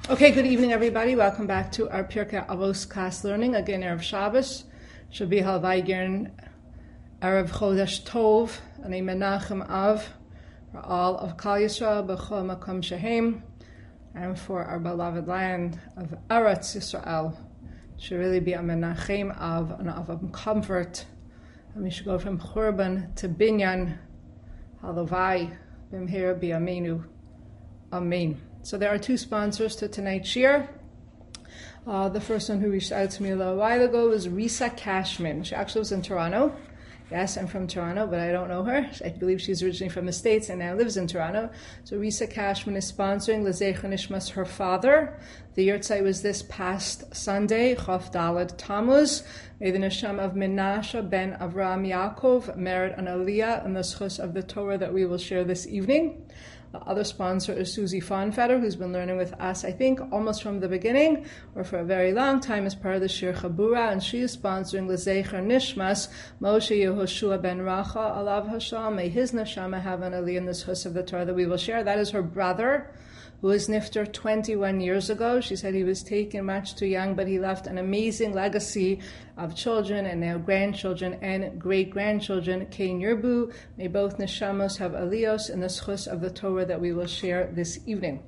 Okay, good evening, everybody. Welcome back to our Pirkei Avos class learning. Again, Erev Shabbos. Should be Halvaygern, Erev Chodesh Tov, and a Menachem Av for all of Kal Yisrael, B'chol Makom Shehem, and for our beloved land of Eretz Yisrael. Should really be a Menachem Av, an Av of comfort. And we should go from Churban to Binyan, Halavai, Bimher B'Yameinu. Amen. So there are two sponsors to tonight's shir. The first one who reached out to me a little while ago was Risa Cashman. She actually was in Toronto. Yes, I'm from Toronto, but I don't know her. I believe she's originally from the States and now lives in Toronto. So Risa Cashman is sponsoring L'Zecher Nishmas, her father. The yurtzeit was this past Sunday, Chof Daled Tammuz. May the neshama of Menashe ben Avraham Yaakov merit an aliyah in the schus of the Torah that we will share this evening. The other sponsor is Susie Fonfetter, who's been learning with us, I think, almost from the beginning, or for a very long time as part of the Shir Chabura, and she is sponsoring L'Zecher Nishmas, Moshe Yehoshua ben Racha, Alav Hashem. May his neshama have an aliyah in the schus of the Torah that we will share. That is her brother, who was nifter 21 years ago. She said he was taken much too young, but he left an amazing legacy of children and now grandchildren and great-grandchildren. Kein Yerbu, may both neshamos have aliyos in the schus of the Torah that we will share this evening.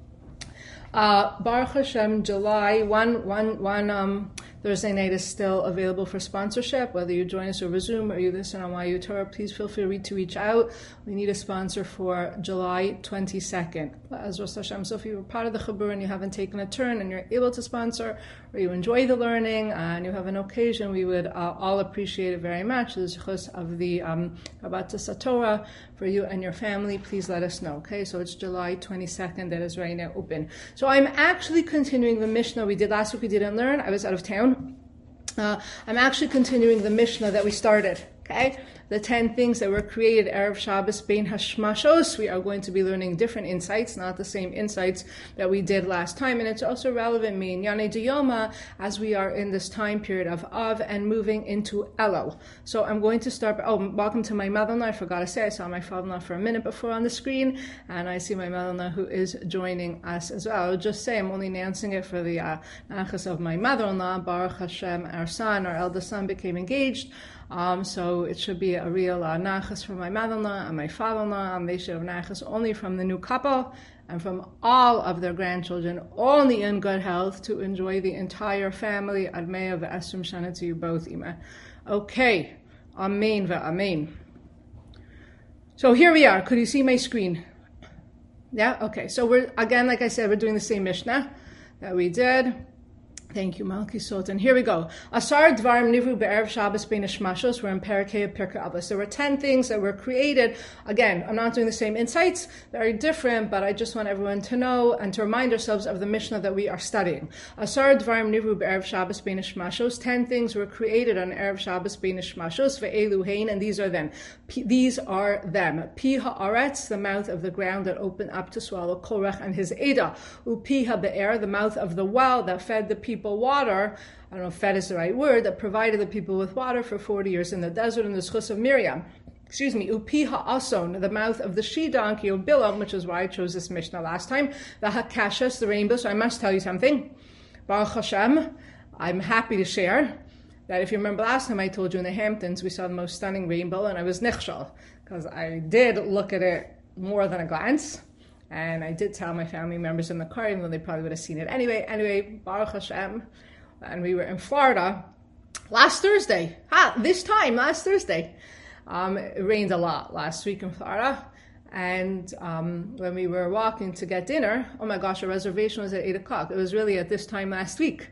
Baruch Hashem, July, one Thursday night is still available for sponsorship. Whether you join us over Zoom or you listen on YU Torah, please feel free to reach out. We need a sponsor for July 22nd. As Rosh Hashem, so if you were part of the Chabur and you haven't taken a turn and you're able to sponsor, or you enjoy the learning and you have an occasion, we would all appreciate it very much. The zechus of the Habatas Torah for you and your family, please let us know. Okay, so it's July 22nd that is right now open. So I'm actually continuing the Mishnah we did last week. We didn't learn. I was out of town. I'm actually continuing the Mishnah that we started. Okay, the 10 things that were created Erev Shabbos Bein Hashmashos. We are going to be learning different insights, not the same insights that we did last time, and it's also relevant Mein Yanei Diyoma as we are in this time period of Av and moving into Elul. So I'm going to start. Welcome to my mother-in-law. I forgot to say I saw my father-in-law for a minute before on the screen, and I see my mother-in-law who is joining us as well. I'll just say I'm only announcing it for the nachas of my mother-in-law. Baruch Hashem, our son, our eldest son, became engaged. So it should be a real nachas for my mother-in-law and my father-in-law, and they should have nachas only from the new couple and from all of their grandchildren, only in good health, to enjoy the entire family. Admei ve'esrim shana to you both, Ima. Okay, amen ve'amen. So here we are. Could you see my screen? Yeah, okay. So we're, again, like I said, we're doing the same Mishnah that we did. Thank you, Malki Sultan. Here we go. Asar Dvarim Nivru Be'erev Shabbos Bein Hashmashos. We're in Perikei Pirkei Avos. There were 10 things that were created. Again, I'm not doing the same insights. Very different, but I just want everyone to know and to remind ourselves of the Mishnah that we are studying. Asar Dvarim Nivru Be'erev Shabbos Bein Hashmashos. 10 things were created on Erev Shabbos Bein Hashmashos. Ve'elu hein, and these are them. These are them. Pi ha'aretz, the mouth of the ground that opened up to swallow Korach and his Eda. Upi ha'be'er, the mouth of the well that fed the people water. I don't know if fed is the right word, that provided the people with water for 40 years in the desert in the schus of Miriam. Upi ha'ason, the mouth of the she-donkey of Bilam, which is why I chose this Mishnah last time. The ha'kashas, the rainbow. So I must tell you something. Baruch Hashem, I'm happy to share that if you remember last time I told you in the Hamptons we saw the most stunning rainbow, and I was nichshal because I did look at it more than a glance. And I did tell my family members in the car, even though they probably would have seen it anyway, Baruch Hashem. And we were in Florida last Thursday. Last Thursday. It rained a lot last week in Florida. And when we were walking to get dinner, oh my gosh, our reservation was at 8 o'clock. It was really at this time last week.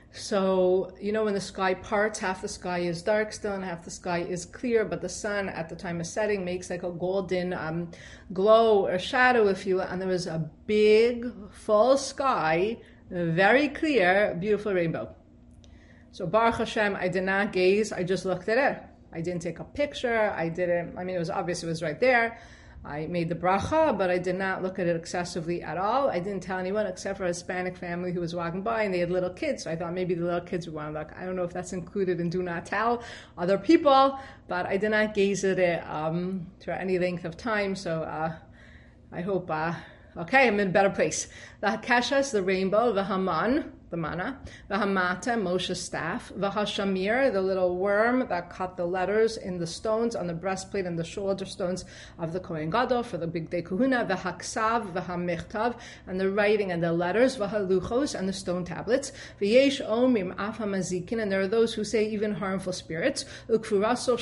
So, you know, when the sky parts, half the sky is dark still and half the sky is clear, but the sun at the time of setting makes like a golden glow or shadow, if you will, and there was a big, full sky, very clear, beautiful rainbow. So, Baruch Hashem, I did not gaze, I just looked at it. I didn't take a picture, it was obvious it was right there. I made the bracha, but I did not look at it excessively at all. I didn't tell anyone except for a Hispanic family who was walking by, and they had little kids, so I thought maybe the little kids would want to look. I don't know if that's included in do not tell other people, but I did not gaze at it for any length of time, so I hope Okay, I'm in a better place. The Hakeshas, the rainbow, the Haman, the manna, the Hamata, Moshe's staff, the Hashamir, the little worm that cut the letters in the stones on the breastplate and the shoulder stones of the Kohen Gadol for the big day kahuna, the Haksav, the Hamichtav, and the writing and the letters, the Haluchos, and the stone tablets, the Yesh Omrim Af HaMazikin, and there are those who say even harmful spirits, Ukfuraso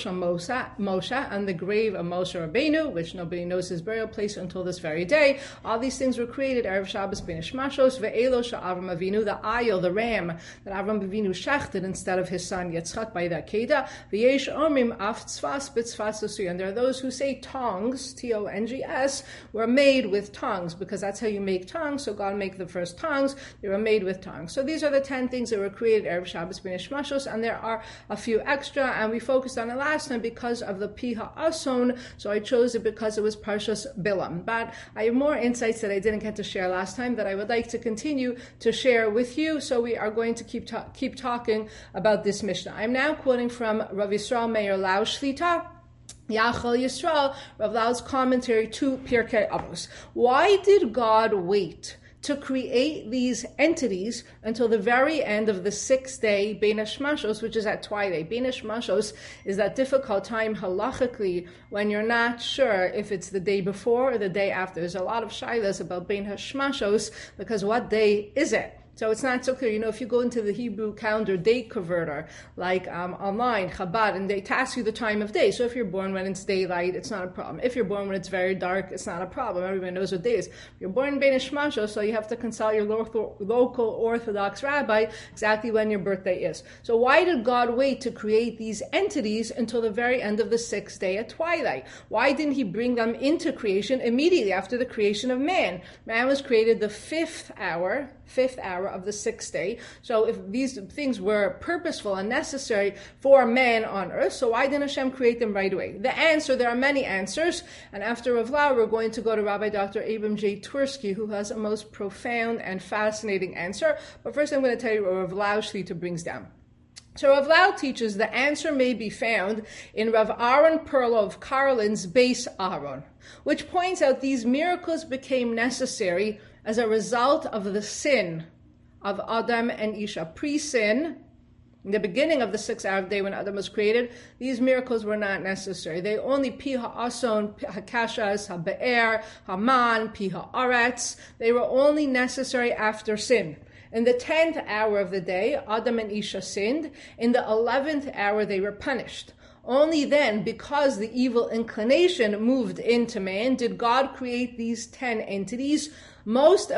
Moshe, and the grave of Moshe Rabbeinu, which nobody knows his burial place until this very day. All these things were created Erev Shabbos Ben Ishmashos, Ve'elo Sha'avram Avinu, the the ram that Avram Avinu shechted instead of his son Yitzchak by the Akedah. V'yesh omrim af tzfas b'tzfas asui. And there are those who say tongs, T-O-N-G-S, were made with tongs because that's how you make tongs. So God made the first tongs. They were made with tongs. So these are the 10 things that were created Erev Shabbos Ben Ishmashos, and there are a few extra, and we focused on it last time because of the Pi Ha'ason. So I chose it because it was Parshas Bilam. But I have more insights that I didn't get to share last time that I would like to continue to share with you. So we are going to keep talking about this Mishnah. I'm now quoting from Rav Yisrael Meir Lau Shlita, Yachal Yisrael, Rav Lau's commentary to Pirkei Avos. Why did God wait to create these entities until the very end of the 6th day, Bein Hashmashos, which is at twilight? Bein Hashmashos is that difficult time halachically when you're not sure if it's the day before or the day after. There's a lot of shilas about Bein Hashmashos because what day is it? So it's not so clear. You know, if you go into the Hebrew calendar date converter, like online, Chabad, and they ask you the time of day. So if you're born when it's daylight, it's not a problem. If you're born when it's very dark, it's not a problem. Everybody knows what day is. If you're born in Bein Hashmashos, so you have to consult your local Orthodox rabbi exactly when your birthday is. So why did God wait to create these entities until the very end of the 6th day at twilight? Why didn't he bring them into creation immediately after the creation of man? Man was created the fifth hour of the 6th day. So if these things were purposeful and necessary for man on earth, so why didn't Hashem create them right away? The answer, there are many answers, and after Rav Lau, we're going to go to Rabbi Dr. Abram J. Twersky, who has a most profound and fascinating answer. But first I'm going to tell you what Rav Lau Shlita brings down. So Rav Lau teaches the answer may be found in Rav Aaron Perlo of Karlin's Beis Aharon, which points out these miracles became necessary as a result of the sin of Adam and Isha. Pre-sin, in the beginning of the 6th hour of the day when Adam was created, these miracles were not necessary. They only Pi Ha'ason, Hakashas, Ha'be'er, Haman, Pi Ha'aretz. They were only necessary after sin. In the 10th hour of the day, Adam and Isha sinned. In the 11th hour, they were punished. Only then, because the evil inclination moved into man, did God create these 10 entities, most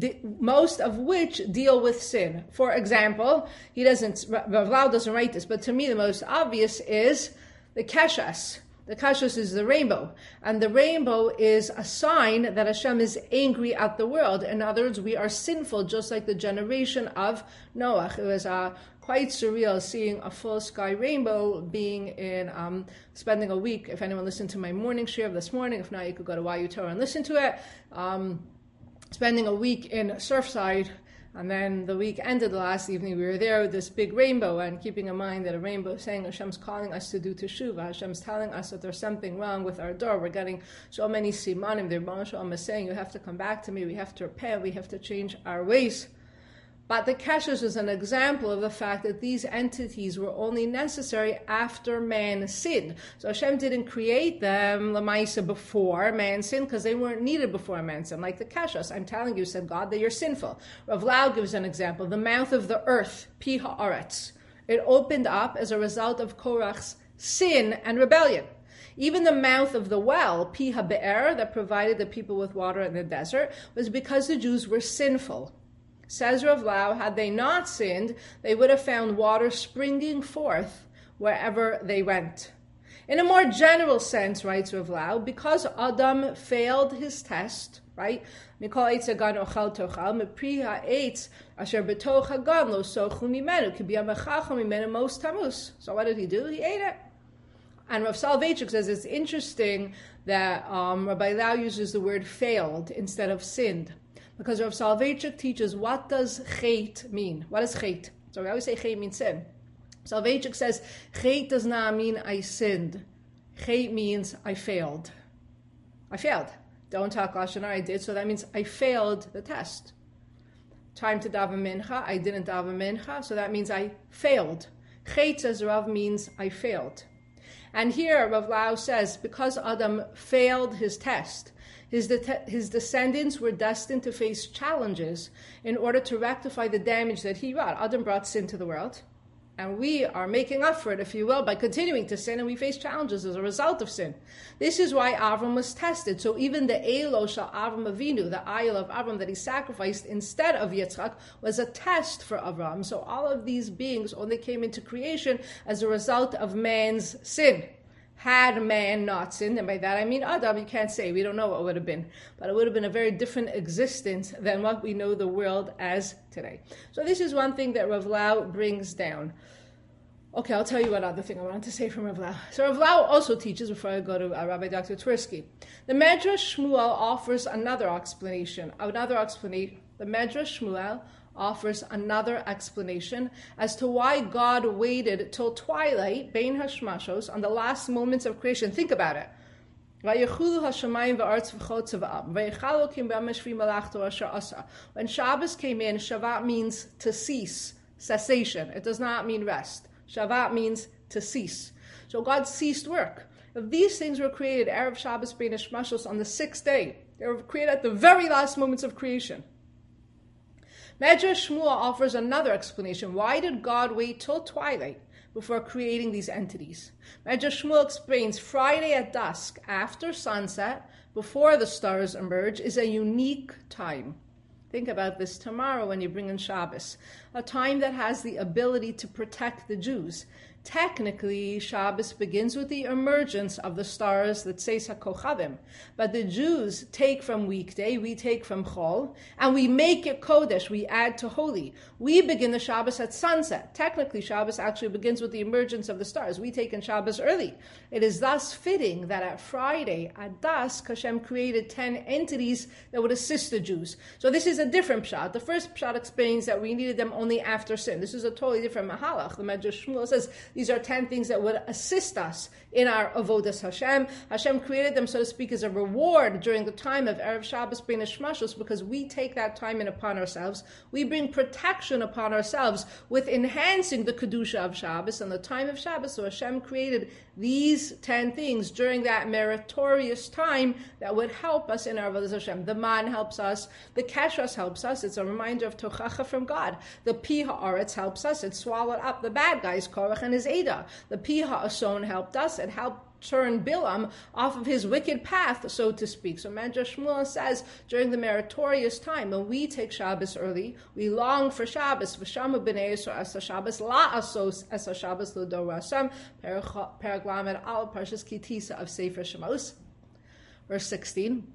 of which deal with sin. For example, Rav Lau doesn't write this, but to me the most obvious is the Keshas. The Keshas is the rainbow, and the rainbow is a sign that Hashem is angry at the world. In other words, we are sinful, just like the generation of Noah. It was quite surreal seeing a full sky rainbow, being in spending a week. If anyone listened to my morning share of this morning, if not, you could go to YU Torah and listen to it. Spending a week in Surfside, and then the week ended the last evening. We were there with this big rainbow, and keeping in mind that a rainbow is saying Hashem's calling us to do teshuvah. Hashem's telling us that there's something wrong with our door. We're getting so many simanim. The Rebbeinu Shalom is saying, you have to come back to me. We have to repent. We have to change our ways. But the Keshus is an example of the fact that these entities were only necessary after man sinned. So Hashem didn't create them, Lamaisa, before man sinned, because they weren't needed before man sinned. Like the Keshus, I'm telling you, said God, that you're sinful. Rav Lau gives an example. The mouth of the earth, Pi Ha'aretz, it opened up as a result of Korach's sin and rebellion. Even the mouth of the well, Pi HaBe'er, that provided the people with water in the desert, was because the Jews were sinful. Says Rav Lau, had they not sinned, they would have found water springing forth wherever they went. In a more general sense, writes Rav Lau, because Adam failed his test, right? So what did he do? He ate it. And Rav Soloveitchik says it's interesting that Rabbi Lau uses the word failed instead of sinned. Because Rav Soloveitchik teaches, what does chet mean? What is chet? So we always say chet means sin. Soloveitchik says, chet does not mean I sinned. Chet means I failed. I failed. Don't talk Lashon Hara, I did, so that means I failed the test. Time to daven mincha, I didn't daven mincha, so that means I failed. Chet, says Rav, means I failed. And here Rav Lau says, because Adam failed his test, his descendants were destined to face challenges in order to rectify the damage that he wrought. Adam brought sin to the world, and we are making up for it, if you will, by continuing to sin, and we face challenges as a result of sin. This is why Avram was tested. So even the Eilo Shel Avram Avinu, the Ayil of Avram that he sacrificed instead of Yitzchak, was a test for Avram. So all of these beings only came into creation as a result of man's sin. Had man not sinned, and by that I mean Adam, you can't say, we don't know what would have been, but it would have been a very different existence than what we know the world as today. So this is one thing that Rav Lau brings down. Okay, I'll tell you one other thing I wanted to say from Rav Lau. So Rav Lau also teaches, before I go to Rabbi Dr. Twersky, the Medrash Shmuel offers another explanation. The Medrash Shmuel offers another explanation as to why God waited till twilight, Bein Hashmashos, on the last moments of creation. Think about it. When Shabbos came in, Shabbat means to cease, cessation. It does not mean rest. Shabbat means to cease. So God ceased work. If these things were created, Erev Shabbos Bein Hashmashos, on the sixth day, they were created at the very last moments of creation. Medrash Shmuel offers another explanation. Why did God wait till twilight before creating these entities? Medrash Shmuel explains Friday at dusk, after sunset, before the stars emerge, is a unique time. Think about this tomorrow when you bring in Shabbos, a time that has the ability to protect the Jews. Technically, Shabbos begins with the emergence of the stars that says HaKochavim. But the Jews take from weekday, we take from Chol, and we make it Kodesh, we add to holy. We begin the Shabbos at sunset. Technically, Shabbos actually begins with the emergence of the stars. We take in Shabbos early. It is thus fitting that at Friday, at dusk, Hashem created 10 entities that would assist the Jews. So this is a different pshat. The first pshat explains that we needed them only after sin. This is a totally different mahalach. The Medrash Shmuel says, these are 10 things that would assist us in our avodas Hashem. Hashem created them, so to speak, as a reward during the time of Erev Shabbos Bein Hashmashos, because we take that time in upon ourselves. We bring protection upon ourselves with enhancing the Kedusha of Shabbos and the time of Shabbos. So Hashem created these 10 things during that meritorious time that would help us in our avodas Hashem. The man helps us. The Keshras helps us. It's a reminder of Tochacha from God. The Pi Ha'aretz helps us. It swallowed up the bad guys, Korach and his Ada. The Pi Ha'ason helped us. It helped turn Bilam off of his wicked path, so to speak. So Medrash Shmuel says, during the meritorious time, when we take Shabbos early, we long for Shabbos. V'shamu b'nei Yisrael es Shabbos la'asos es Shabbos l'dor Hashem. Perek Lamed al Parshas Kitisa of Sefer Shemos. Verse 16.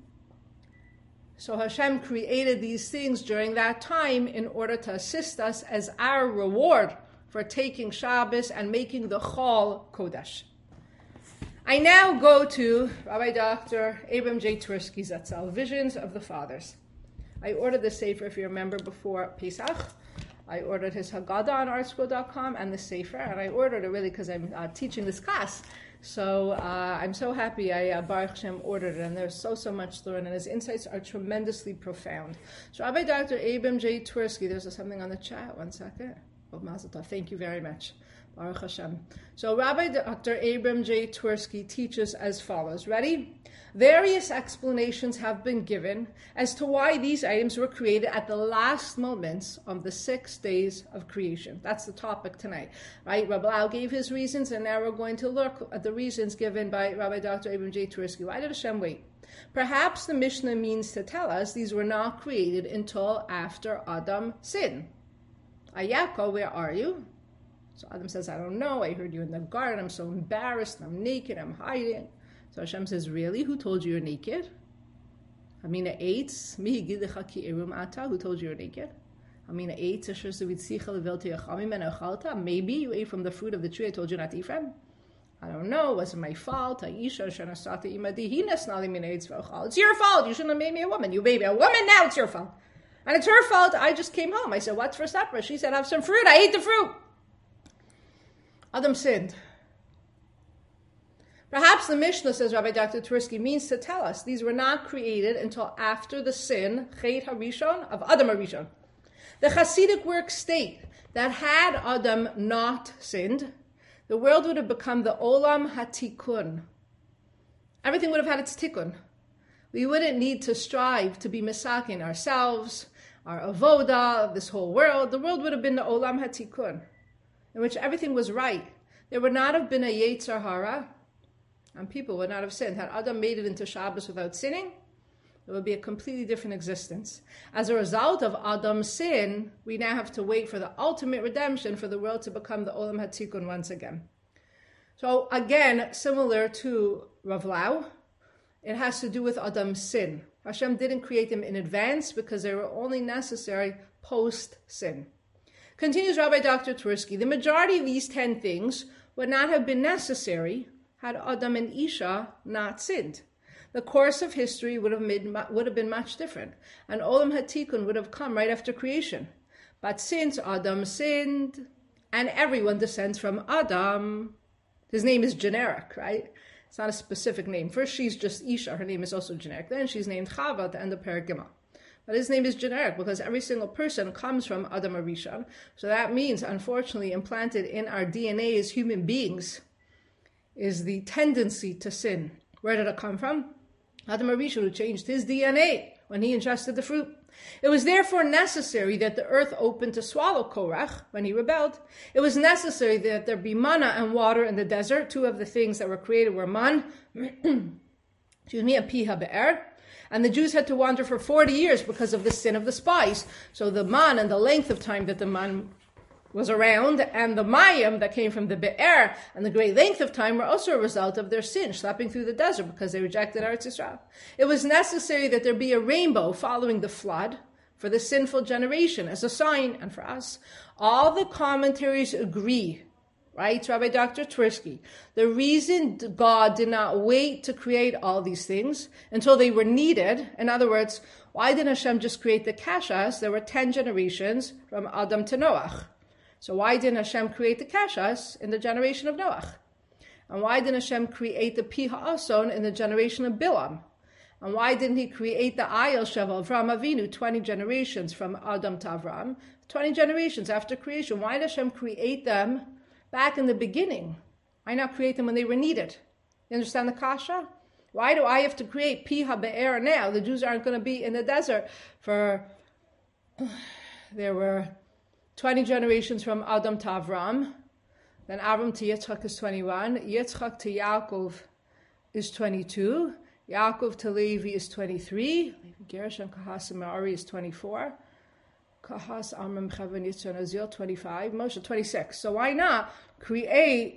So Hashem created these things during that time in order to assist us as our reward for taking Shabbos and making the Chol Kodesh. I now go to Rabbi Dr. Abram J. Twersky Zatzal, Visions of the Fathers. I ordered the Sefer, if you remember, before Pesach. I ordered his Haggadah on artschool.com and the Sefer, and I ordered it really because I'm teaching this class. So I'm so happy I, Baruch Hashem, ordered it, and there's so much to learn, and his insights are tremendously profound. So Rabbi Dr. Abram J. Twersky, there's something on the chat, one second. Oh, Mazel Tov, thank you very much. Baruch Hashem. So Rabbi Dr. Abram J. Twersky teaches as follows. Ready? Various explanations have been given as to why these items were created at the last moments of the 6 days of creation. That's the topic tonight, right? Rabbi Lau gave his reasons, and now we're going to look at the reasons given by Rabbi Dr. Abram J. Twersky. Why did Hashem wait? Perhaps the Mishnah means to tell us these were not created until after Adam sinned. Ayako, where are you? So Adam says, I don't know. I heard you in the garden. I'm so embarrassed. I'm naked. I'm hiding. So Hashem says, really? Who told you you're naked? Amina eitz, mi higidecha ki erum ata. Who told you you're naked? Amina eitz, asher zevitzicha levelti achamim en achalta. Maybe you ate from the fruit of the tree I told you not to eat from. I don't know. Was it my fault? It's your fault. You shouldn't have made me a woman. You made me a woman. Now it's your fault. And it's her fault. I just came home. I said, what's for supper? She said, have some fruit. I ate the fruit. Adam sinned. Perhaps the Mishnah, says Rabbi Dr. Twersky, means to tell us these were not created until after the sin, Chet HaRishon, of Adam HaRishon. The Hasidic works state that had Adam not sinned, the world would have become the Olam HaTikun. Everything would have had its tikkun. We wouldn't need to strive to be misakin ourselves, our avoda, this whole world. The world would have been the Olam HaTikun, in which everything was right. There would not have been a Yetzer Hara, and people would not have sinned. Had Adam made it into Shabbos without sinning, it would be a completely different existence. As a result of Adam's sin, we now have to wait for the ultimate redemption for the world to become the Olam HaTikun once again. So again, similar to Rav Lau, it has to do with Adam's sin. Hashem didn't create them in advance because they were only necessary post-sin. Continues Rabbi Dr. Twersky, the majority of these 10 things would not have been necessary had Adam and Isha not sinned. The course of history would have been much different, and Olam HaTikun would have come right after creation. But since Adam sinned, and everyone descends from Adam, his name is generic, right? It's not a specific name. First, she's just Isha. Her name is also generic. Then she's named Chava at the end of Perek Gimel. But his name is generic because every single person comes from Adam HaRishon. So that means, unfortunately, implanted in our DNA as human beings is the tendency to sin. Where did it come from? Adam HaRishon, who changed his DNA when he ingested the fruit. It was therefore necessary that the earth opened to swallow Korach when he rebelled. It was necessary that there be manna and water in the desert. Two of the things that were created were man, and pi habe'er. And the Jews had to wander for 40 years because of the sin of the spies. So the man and the length of time that the man was around, and the mayim that came from the be'er, and the great length of time were also a result of their sin, schlepping through the desert because they rejected Eretz Yisrael. It was necessary that there be a rainbow following the flood for the sinful generation as a sign, and for us. All the commentaries agree, right, Rabbi Dr. Twersky, the reason God did not wait to create all these things until they were needed, in other words, why didn't Hashem just create the Kashas? There were 10 generations from Adam to Noach. So why didn't Hashem create the Kashas in the generation of Noach? And why didn't Hashem create the Pi Ha'ason in the generation of Bilam? And why didn't he create the Ayel Shev Avram Avinu, 20 generations from Adam to Avram, 20 generations after creation? Why did Hashem create them back in the beginning? Why not create them when they were needed? You understand the kasha? Why do I have to create Pi HaBe'er now? The Jews aren't going to be in the desert for... There were 20 generations from Adam to Avram. Then Avram to Yitzchak is 21. Yitzchak to Yaakov is 22. Yaakov to Levi is 23. Gershon, Kahas, and Merari is 24. Kahas, Amram, Chavan, Yitzchak, and Azil, 25. Moshe, 26. So why not create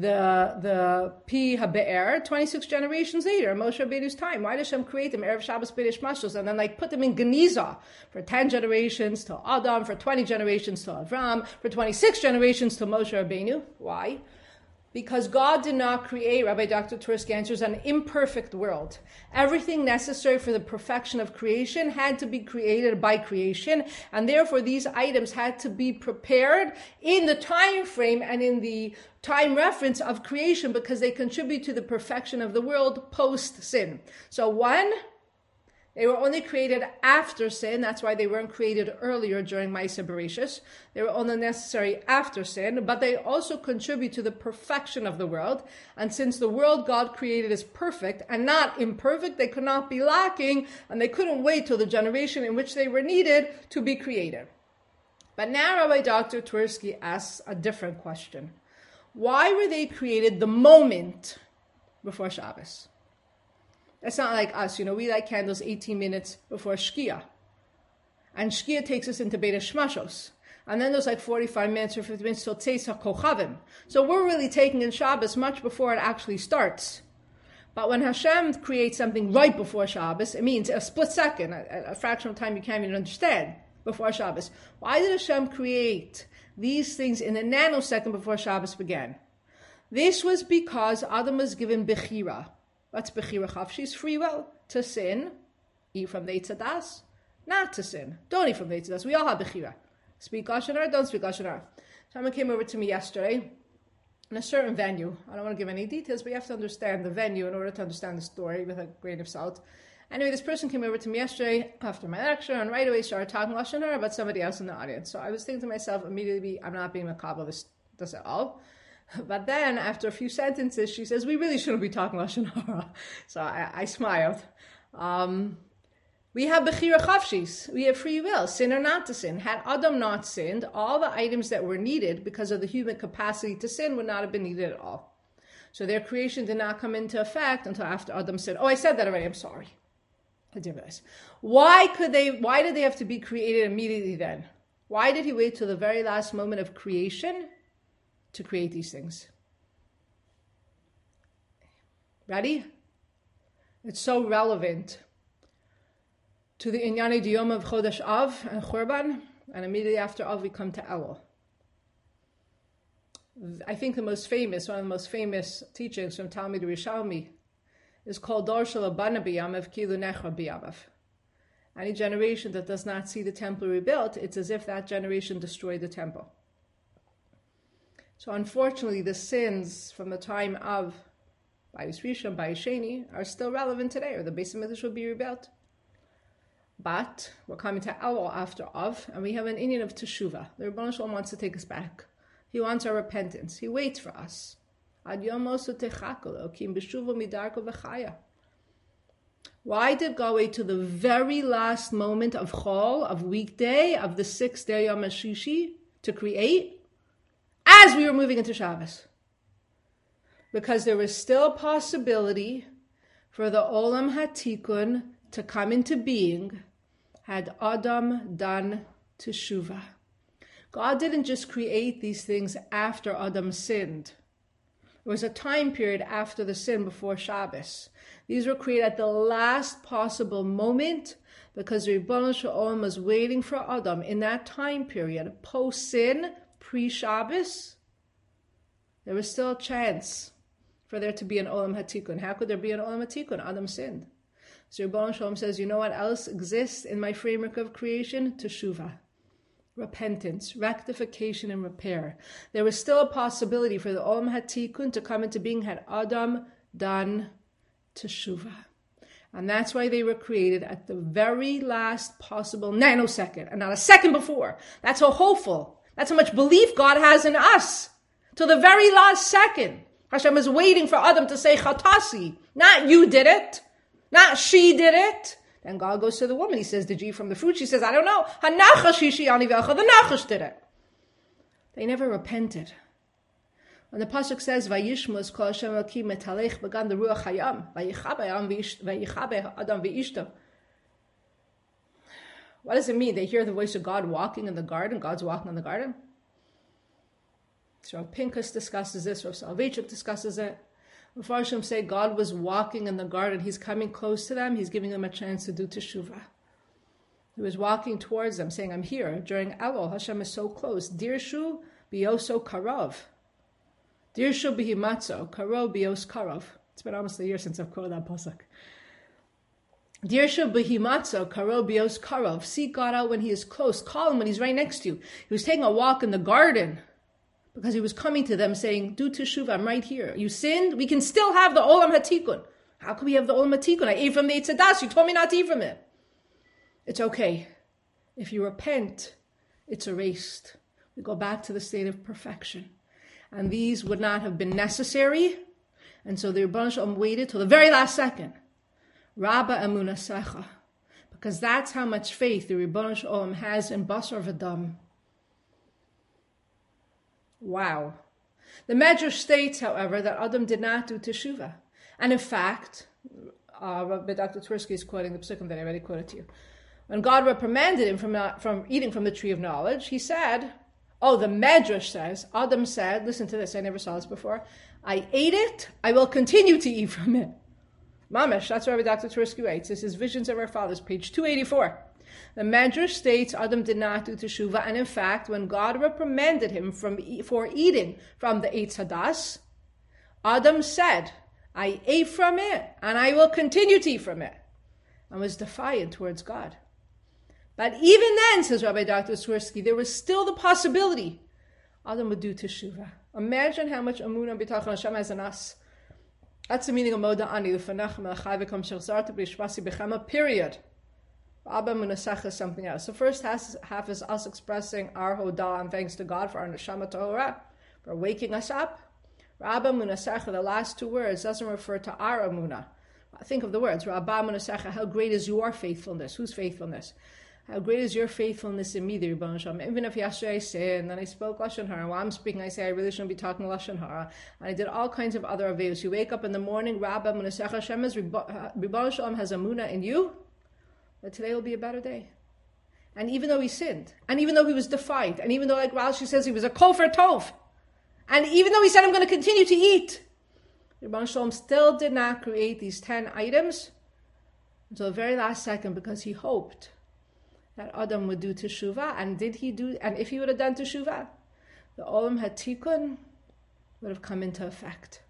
the Pi HaBe'er 26 generations later, Moshe Rabbeinu's time? Why does Hashem create them, Erev Shabbos Beidesh Mashos, and then put them in Geniza for 10 generations to Adam, for 20 generations to Avram, for 26 generations to Moshe Rabbeinu? Why? Because God did not create, Rabbi Dr. Twersky answers, an imperfect world. Everything necessary for the perfection of creation had to be created by creation, and therefore these items had to be prepared in the time frame and in the time reference of creation because they contribute to the perfection of the world post-sin. So one, they were only created after sin. That's why they weren't created earlier during Ma'aseh Bereshis. They were only necessary after sin, but they also contribute to the perfection of the world. And since the world God created is perfect and not imperfect, they could not be lacking, and they couldn't wait till the generation in which they were needed to be created. But now Rabbi Dr. Twersky asks a different question. Why were they created the moment before Shabbos? It's not like us, we light candles 18 minutes before Shkia. And Shkia takes us into Beit HaShmashos. And then there's 45 minutes or 50 minutes till Tzeis HaKochavim. So we're really taking in Shabbos much before it actually starts. But when Hashem creates something right before Shabbos, it means a split second, a fraction of time you can't even understand before Shabbos. Why did Hashem create these things in a nanosecond before Shabbos began? This was because Adam was given Bechira. What's Bechira Chavshi's free will? To sin, eat from the Eitz Hadas, not to sin. Don't eat from the Eitz Hadas. We all have Bechira. Speak Lashon Hara, don't speak Lashon Hara. Someone came over to me yesterday, in a certain venue. I don't want to give any details, but you have to understand the venue in order to understand the story with a grain of salt. Anyway, this person came over to me yesterday after my lecture and right away started talking Lashon Hara about somebody else in the audience. So I was thinking to myself immediately, I'm not being makabel this at all. But then after a few sentences, she says, we really shouldn't be talking Lashon Hara. So I smiled. We have Bechira Chavshis. We have free will, sin or not to sin. Had Adam not sinned, all the items that were needed because of the human capacity to sin would not have been needed at all. So their creation did not come into effect until after Adam sinned. Oh, I said that already. I'm sorry. I did realize. Why did they have to be created immediately then? Why did he wait till the very last moment of creation to create these things? Ready? It's so relevant to the Inyani Diyom of Chodesh Av and Churban, and immediately after Av we come to Elul. I think one of the most famous teachings from Talmud Rishalmi is called Dor Shel Abana B'Yamav Kilu Nechra B'Yamav. Any generation that does not see the temple rebuilt, it's as if that generation destroyed the temple. So unfortunately, the sins from the time of Bayis Rishon, Bayis Sheni are still relevant today, or the Beis HaMikdash will be rebuilt. But we're coming to Elul after Av, and we have an Inyan of Teshuvah. The Rebbeinu Shalom wants to take us back. He wants our repentance. He waits for us. Why did God wait to the very last moment of Chol, of weekday, of the 6th day Yom HaShishi, to create? As we were moving into Shabbos. Because there was still a possibility for the Olam HaTikun to come into being had Adam done Teshuvah. God didn't just create these things after Adam sinned. There was a time period after the sin before Shabbos. These were created at the last possible moment because the Rebbeinu Shalom was waiting for Adam in that time period, post-sin, pre-Shabbos. There was still a chance for there to be an Olam HaTikun. How could there be an Olam HaTikun? Adam sinned. So Rebbeinu Shalom says, you know what else exists in my framework of creation? Teshuvah. Repentance, rectification, and repair. There was still a possibility for the Olam HaTikun to come into being had Adam done Teshuvah. And that's why they were created at the very last possible nanosecond, and not a second before. That's how hopeful. That's how much belief God has in us. Till the very last second. Hashem is waiting for Adam to say, Chatasi. Not you did it. Not she did it. Then God goes to the woman. He says, did you eat from the fruit? She says, I don't know. The Nachash did it. They never repented. When the pasuk says, Vayishmus kol Hashem Elokim metalech began the ruach hayam, vayichabe Adam v'ishto. What does it mean? They hear the voice of God walking in the garden. God's walking in the garden. So Rav Pinkus discusses this. Rav Soloveitchik discusses it. Mepharshim say God was walking in the garden. He's coming close to them. He's giving them a chance to do teshuvah. He was walking towards them, saying, I'm here. During Elul, Hashem is so close. Dirshu biyoso karov. Dirshu bihimatzo. Karov biyos karov. It's been almost a year since I've quoted that pasuk. Dirshu bihimatzo. Karov biyos karov. Seek God out when he is close. Call him when he's right next to you. He was taking a walk in the garden, because he was coming to them saying, do teshuvah, I'm right here. You sinned, we can still have the Olam HaTikun. How can we have the Olam HaTikun? I ate from the Eitz Hadas, you told me not to eat from it. It's okay. If you repent, it's erased. We go back to the state of perfection. And these would not have been necessary. And so the Rebbeinu Shalom waited till the very last second. Rabba emunasecha. Because that's how much faith the Rebbeinu Shalom has in Basar V'Dam. Wow. The Medrash states, however, that Adam did not do teshuvah. And in fact, Dr. Tversky is quoting the psukim that I already quoted to you. When God reprimanded him from eating from the tree of knowledge, he said, the Medrash says, Adam said, listen to this, I never saw this before, I ate it, I will continue to eat from it. Mamish, that's what Dr. Tversky writes. This is Visions of Our Fathers, page 284. The Medrash states Adam did not do teshuvah, and in fact, when God reprimanded him for eating from the Eitz Hadas, Adam said, I ate from it, and I will continue to eat from it, and was defiant towards God. But even then, says Rabbi Dr. Swirsky, there was still the possibility Adam would do teshuvah. Imagine how much Amunah and Bitachon Hashem has in us. That's the meaning of Moda Ani, period. Abba Munasach is something else. The first half is us expressing our Hodah and thanks to God for our Neshama Torah, for waking us up. Rabba Munasach, the last two words, doesn't refer to our Amunah. Think of the words, Rabba Munasach, how great is your faithfulness? Whose faithfulness? How great is your faithfulness in me, the Rebbeinu Shalom. Even if yesterday I sinned, and I spoke Lashon Hara, while I'm speaking I say I really shouldn't be talking Lashon Hara, and I did all kinds of other aveus. You wake up in the morning, Rabba Munasach Hashem is Rebbeinu Shalom has Amunah in you, that today will be a better day. And even though he sinned, and even though he was defiant, and even though, like Rashi says, he was a kofer tov, and even though he said, I'm going to continue to eat, Rebbeinu Shalom still did not create these 10 items until the very last second, because he hoped that Adam would do teshuvah. And did he do? And if he would have done teshuvah, the Olam HaTikun would have come into effect.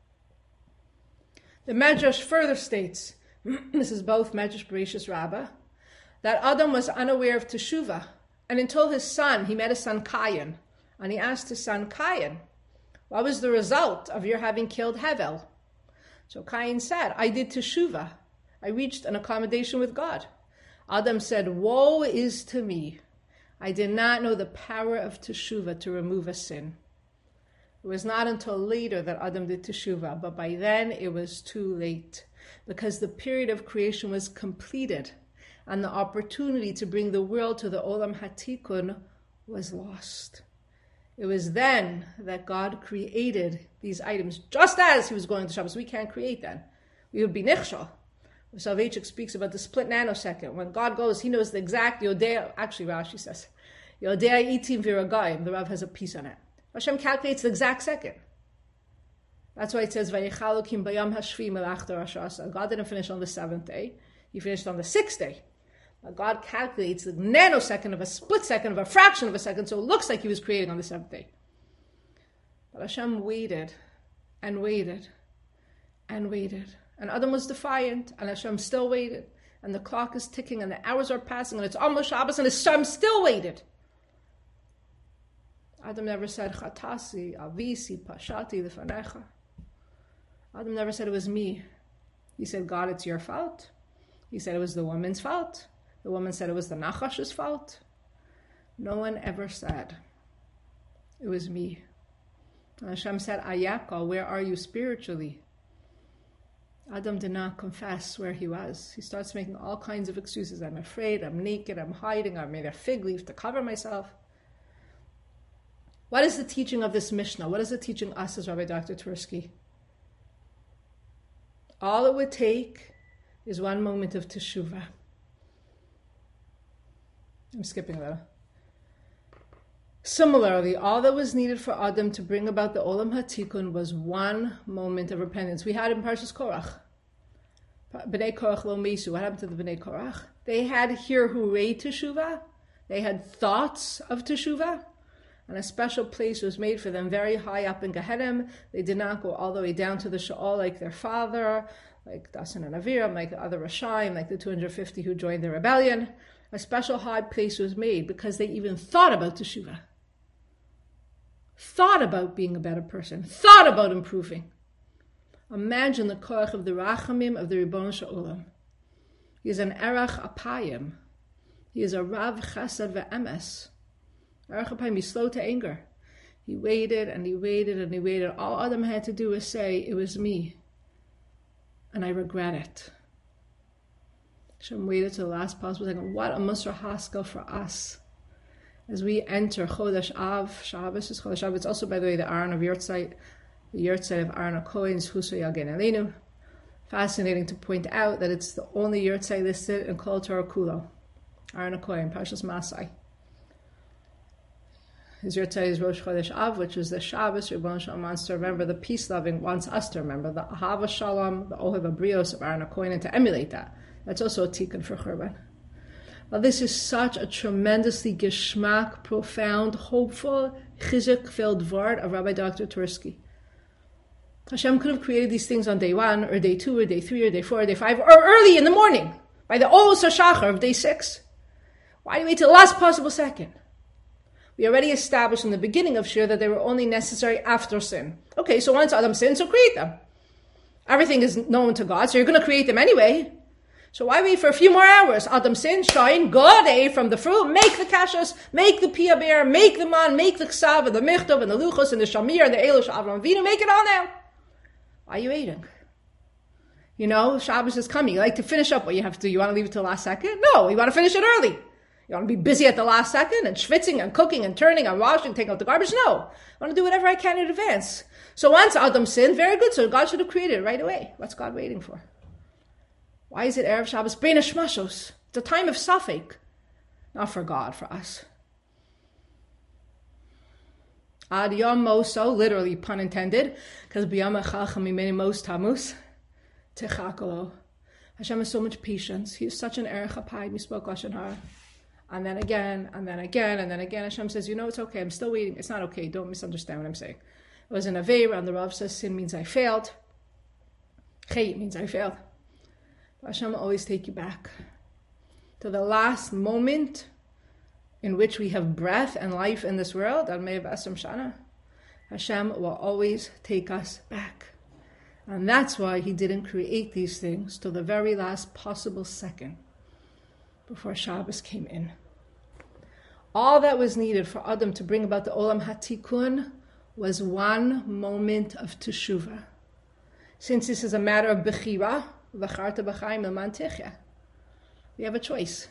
The Medrash further states, this is both Medrash Bereshis Rabbah, that Adam was unaware of teshuvah, and until his son, he met his son Cain, and he asked his son Cain, what was the result of your having killed Hevel? So Cain said, I did teshuvah. I reached an accommodation with God. Adam said, woe is to me. I did not know the power of teshuvah to remove a sin. It was not until later that Adam did teshuvah, but by then it was too late, because the period of creation was completed and the opportunity to bring the world to the Olam HaTikun was lost. It was then that God created these items, just as he was going to Shabbos. We can't create then. We would be nichshal. Soloveitchik speaks about the split nanosecond. When God goes, he knows the exact Yodea. Actually, Rashi says, Yodea itim viragayim. The Rav has a piece on it. Hashem calculates the exact second. That's why it says, Vayechalukim bayam hashvi melachta rashasa. God didn't finish on the 7th day. He finished on the 6th day. God calculates the nanosecond of a split second, of a fraction of a second, so it looks like he was creating on the 7th day. But Hashem waited and waited and waited. And Adam was defiant, and Hashem still waited. And the clock is ticking, and the hours are passing, and it's almost Shabbos, and Hashem still waited. Adam never said, Chatasi, Avisi, Pashati, Lefanecha. Adam never said it was me. He said, God, it's your fault. He said it was the woman's fault. The woman said it was the Nachash's fault. No one ever said it was me. And Hashem said, Ayaka, where are you spiritually? Adam did not confess where he was. He starts making all kinds of excuses. I'm afraid, I'm naked, I'm hiding, I've made a fig leaf to cover myself. What is the teaching of this Mishnah? What is it teaching us as Rabbi Dr. Twersky? All it would take is one moment of teshuvah. I'm skipping that. Similarly, all that was needed for Adam to bring about the Olam HaTikun was one moment of repentance. We had in Parshas Korach. B'nai Korach lo mesu. What happened to the B'nai Korach? They had hirhurei teshuvah. They had thoughts of teshuvah. And a special place was made for them very high up in Gehenim. They did not go all the way down to the Sha'ol like their father, like Dasan and Aviram, like the other Rashaim, like the 250 who joined the rebellion. A special high place was made because they even thought about teshuvah. Thought about being a better person. Thought about improving. Imagine the koach of the Rachamim of the Ribbon Sha'olam. He is an Erach Apayim. He is a Rav Chesed Ve'emes. Erach Apayim, he's slow to anger. He waited and he waited and he waited. All Adam had to do was say, it was me. And I regret it. Hashem waited to the last possible second. What a Musar Haskell for us. As we enter Chodesh Av, Shabbos is Chodesh Av. It's also, by the way, the Aron of Yurtzeit, the Yurtzeit of Aron HaKohen's Huso Yagen Aleinu. Fascinating to point out that it's the only Yurtzeit listed in Kol Torah Kulo. Aron HaKohen, Parshas Masai. His Yurtzeit is Rosh Chodesh Av, which is the Shabbos. Ribbon Shalom wants to remember, the peace-loving wants us to remember the Ahava Shalom, the Ohev Abrios of Aron HaKohen, and to emulate that. That's also a tikkun for Churban. Well, this is such a tremendously geschmack, profound, hopeful, chizuk-filled word of Rabbi Dr. Twersky. Hashem could have created these things on day 1, or day 2, or day 3, or day 4, or day 5, or early in the morning, by the Olos HaShachar of day 6. Why do you wait till the last possible second? We already established in the beginning of Shir that they were only necessary after sin. Okay, so once Adam sinned, so create them. Everything is known to God, so you're going to create them anyway. So why wait for a few more hours? Adam sinned, shine, God ate from the fruit, make the kashas, make the pia bear, make the man, make the ksav, and the michtav, and the luchos, and the shamir, and the elosh, Avram Avinu, make it all now. Why are you waiting? You know, Shabbos is coming. You like to finish up what you have to do. You want to leave it till the last second? No, you want to finish it early. You want to be busy at the last second and schwitzing and cooking and turning and washing, taking out the garbage? No. I want to do whatever I can in advance. So once Adam sinned, very good. So God should have created it right away. What's God waiting for? Why is it Erev Shabbos? Bein Hashmashos. It's a time of safek. Not for God, for us. Ad Yom Moso, literally, pun intended, because B'yam Echach Mimeni Mos Tamus, Techakolo. Hashem has so much patience. He is such an Erech HaPai, Mishpok Lashon Hara. And then again, and then again, and then again. Hashem says, you know, it's okay. I'm still waiting. It's not okay. Don't misunderstand what I'm saying. It was an Aveira, and the Rav says, sin means I failed. Chet means I failed. But Hashem will always take you back to the last moment in which we have breath and life in this world. Hashem will always take us back. And that's why he didn't create these things till the very last possible second before Shabbos came in. All that was needed for Adam to bring about the Olam HaTikun was one moment of teshuvah. Since this is a matter of bechira, v'charta b'chaim l'man tichya, we have a choice.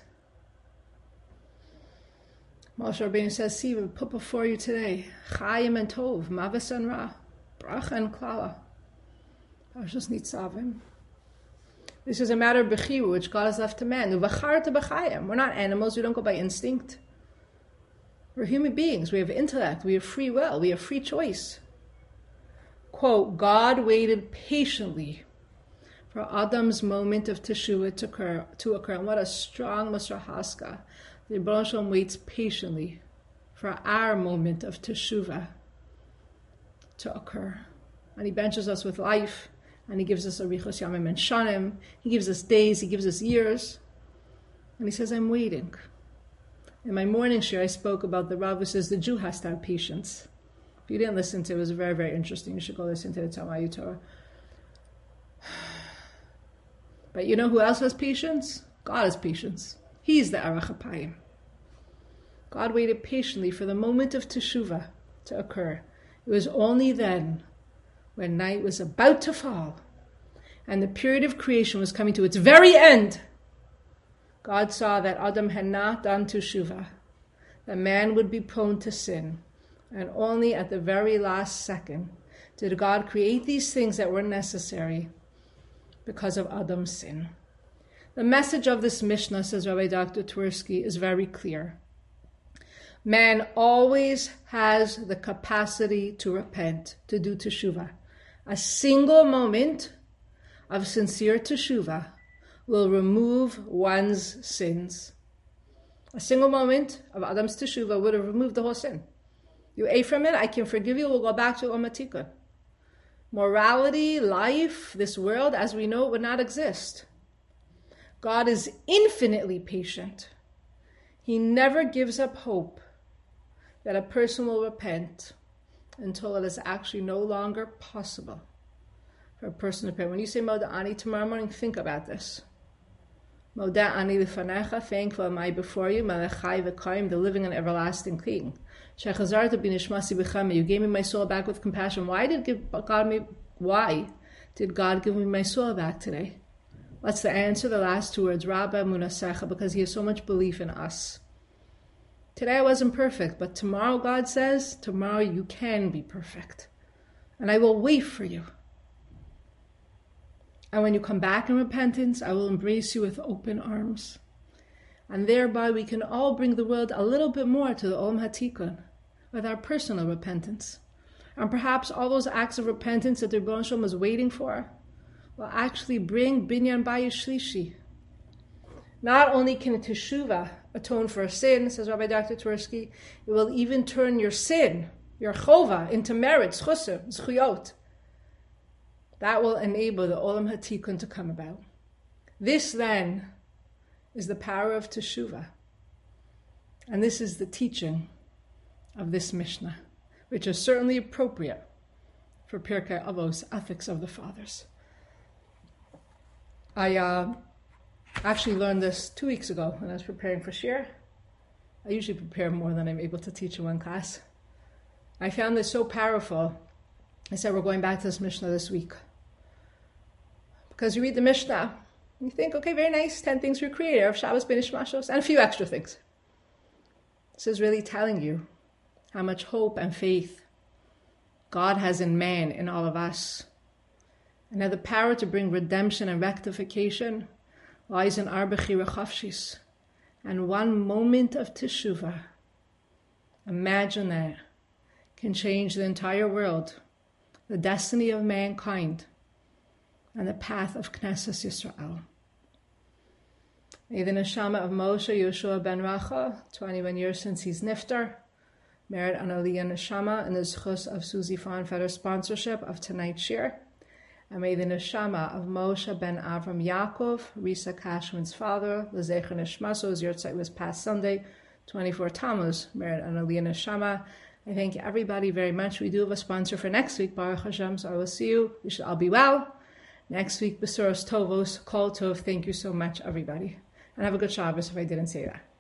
Moshe Rabbeinu says, see, we put before you today, chayim and tov, mavis and ra, bracha and klala. Parshas Nitzavim. This is a matter of bechira, which God has left to man. V'charta b'chaim. We're not animals, we don't go by instinct. We're human beings, we have intellect, we have free will, we have free choice. Quote, God waited patiently for Adam's moment of teshuvah to occur. And what a strong Musar Haska. The Rebbeinu Shalom waits patiently for our moment of teshuvah to occur. And he benches us with life, and he gives us arichos yamim and shanim. He gives us days, he gives us years. And he says, I'm waiting. In my morning share, I spoke about the Rav who says the Jew has to have patience. If you didn't listen to it, it was very, very interesting. You should go listen to the Talmud Torah. But you know who else has patience? God has patience. He's the Erech HaPayim. God waited patiently for the moment of teshuvah to occur. It was only then, when night was about to fall, and the period of creation was coming to its very end, God saw that Adam had not done teshuvah, that man would be prone to sin, and only at the very last second did God create these things that were necessary because of Adam's sin. The message of this Mishnah, says Rabbi Dr. Twersky, is very clear. Man always has the capacity to repent, to do teshuvah. A single moment of sincere teshuvah will remove one's sins. A single moment of Adam's teshuvah would have removed the whole sin. You ate from it, I can forgive you, we'll go back to Olam HaTikun. Morality, life, this world as we know it would not exist. God is infinitely patient. He never gives up hope that a person will repent until it is actually no longer possible for a person to repent. When you say Moda Ani tomorrow morning, think about this. Moda Ani Lifanecha, thankful am I before you, Malachai V'Kaim, the living and everlasting King. Shechazarta B'Nishmasi B'Chama, you gave me my soul back with compassion. Why did God give me my soul back today? What's the answer? The last two words, Rabba Munasecha, because he has so much belief in us. Today I wasn't perfect, but tomorrow, God says, tomorrow you can be perfect. And I will wait for you. And when you come back in repentance, I will embrace you with open arms. And thereby we can all bring the world a little bit more to the Olam HaTikun with our personal repentance. And perhaps all those acts of repentance that the Rebbeinu Shalom was waiting for will actually bring Binyan Bayis Shlishi. Not only can a teshuvah atone for a sin, says Rabbi Dr. Twersky, it will even turn your sin, your chova, into merits, chusur, zchuyot. That will enable the Olam HaTikun to come about. This then is the power of teshuvah. And this is the teaching of this Mishnah, which is certainly appropriate for Pirkei Avos, Ethics of the Fathers. I actually learned this 2 weeks ago when I was preparing for Shir. I usually prepare more than I'm able to teach in one class. I found this so powerful. I said, we're going back to this Mishnah this week. Because you read the Mishnah, and you think, okay, very nice, 10 things for Creator of Shabbos Ben Ishmashos, and a few extra things. This is really telling you how much hope and faith God has in man, in all of us. And how the power to bring redemption and rectification lies in Arba Chira Chavshis. And one moment of teshuvah, imagine that, can change the entire world, the destiny of mankind, and the path of Knesset Yisrael. May the neshama of Moshe Yoshua ben Racha, 21 years since he's niftar, merit an aliyah neshama in the zchus of Susie Fahnfetter's sponsorship of tonight's shir. And may the neshama of Moshe ben Avram Yaakov, Risa Cashman's father, L'zecher Nishmaso, his yahrzeit was past Sunday, 24 Tammuz, merit an aliyah neshama. I thank everybody very much. We do have a sponsor for next week, Baruch Hashem, so I will see you. We should all be well. Next week, Besuros Tovos, Kol Tov. Thank you so much, everybody. And have a good Shabbos if I didn't say that.